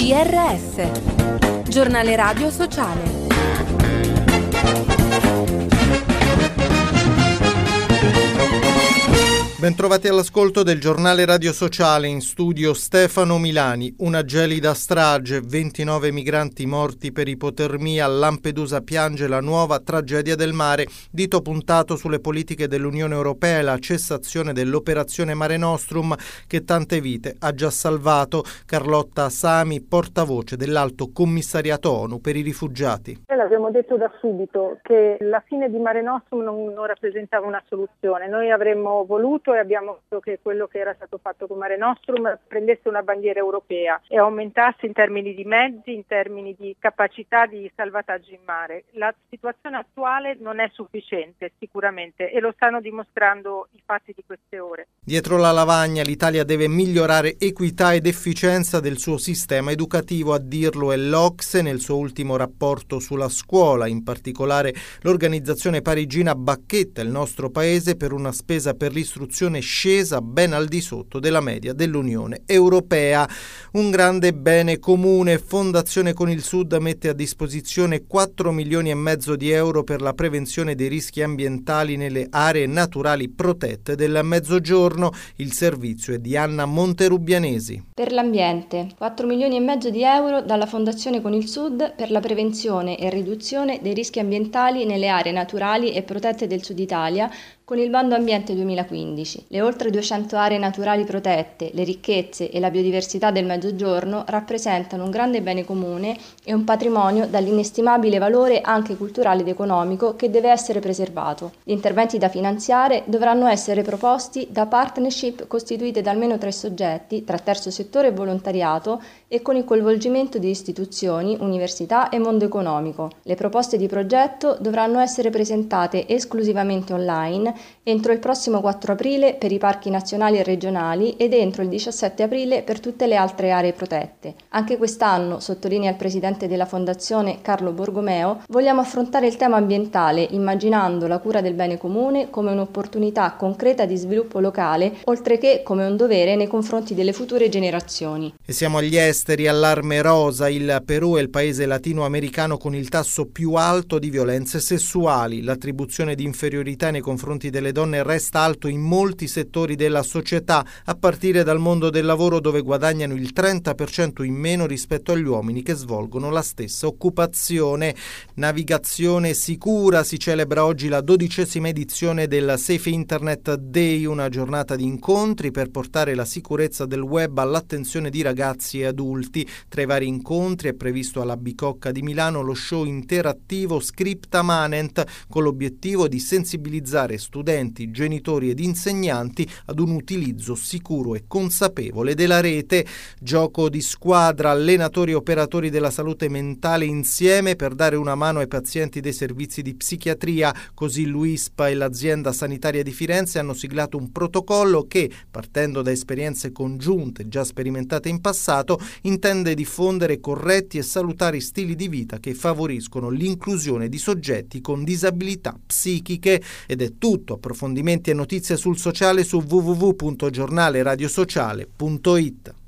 GRS, Giornale Radio Sociale. Bentrovati all'ascolto del Giornale Radio Sociale, in studio Stefano Milani. Una gelida strage, 29 migranti morti per ipotermia, Lampedusa piange la nuova tragedia del mare, dito puntato sulle politiche dell'Unione Europea e la cessazione dell'operazione Mare Nostrum che tante vite ha già salvato. Carlotta Sami, portavoce dell'Alto Commissariato ONU per i rifugiati. L'abbiamo detto da subito che la fine di Mare Nostrum non rappresentava una soluzione. Noi avremmo voluto e abbiamo visto che quello che era stato fatto con Mare Nostrum prendesse una bandiera europea e aumentasse in termini di mezzi, in termini di capacità di salvataggio in mare. La situazione attuale non è sufficiente sicuramente e lo stanno dimostrando i fatti di queste ore. Dietro la lavagna l'Italia deve migliorare equità ed efficienza del suo sistema educativo, a dirlo è l'OCSE nel suo ultimo rapporto sulla scuola. In particolare l'organizzazione parigina bacchetta il nostro paese per una spesa per l'istruzione scesa ben al di sotto della media dell'Unione Europea. Un grande bene comune. Fondazione Con il Sud mette a disposizione 4 milioni e mezzo di euro per la prevenzione dei rischi ambientali nelle aree naturali protette del Mezzogiorno. Il servizio è di Anna Monterubianesi. Per l'ambiente, 4 milioni e mezzo di euro dalla Fondazione Con il Sud per la prevenzione e riduzione dei rischi ambientali nelle aree naturali e protette del Sud Italia con il bando Ambiente 2015. Le oltre 200 aree naturali protette, le ricchezze e la biodiversità del Mezzogiorno rappresentano un grande bene comune e un patrimonio dall'inestimabile valore anche culturale ed economico che deve essere preservato. Gli interventi da finanziare dovranno essere proposti da partnership costituite da almeno 3 soggetti tra terzo settore e volontariato e con il coinvolgimento di istituzioni, università e mondo economico. Le proposte di progetto dovranno essere presentate esclusivamente online entro il prossimo 4 aprile per i parchi nazionali e regionali ed entro il 17 aprile per tutte le altre aree protette. Anche quest'anno, sottolinea il presidente della Fondazione Carlo Borgomeo, vogliamo affrontare il tema ambientale immaginando la cura del bene comune come un'opportunità concreta di sviluppo locale, oltre che come un dovere nei confronti delle future generazioni. E siamo agli esteri, allarme rosa. Il Perù è il paese latinoamericano con il tasso più alto di violenze sessuali. L'attribuzione di inferiorità nei confronti delle donne resta alto in molti settori della società, a partire dal mondo del lavoro dove guadagnano il 30% in meno rispetto agli uomini che svolgono la stessa occupazione. Navigazione sicura, si celebra oggi la 12ª edizione del Safe Internet Day, una giornata di incontri per portare la sicurezza del web all'attenzione di ragazzi e adulti. Tra i vari incontri è previsto alla Bicocca di Milano lo show interattivo Scripta Manent con l'obiettivo di sensibilizzare studenti, genitori ed insegnanti ad un utilizzo sicuro e consapevole della rete. Gioco di squadra, allenatori e operatori della salute mentale insieme per dare una mano ai pazienti dei servizi di psichiatria. Così l'UISP e l'azienda sanitaria di Firenze hanno siglato un protocollo che, partendo da esperienze congiunte già sperimentate in passato, intende diffondere corretti e salutari stili di vita che favoriscono l'inclusione di soggetti con disabilità psichiche. Ed è tutto. Approfondimenti e notizie sul sociale su www.giornaleradiosociale.it.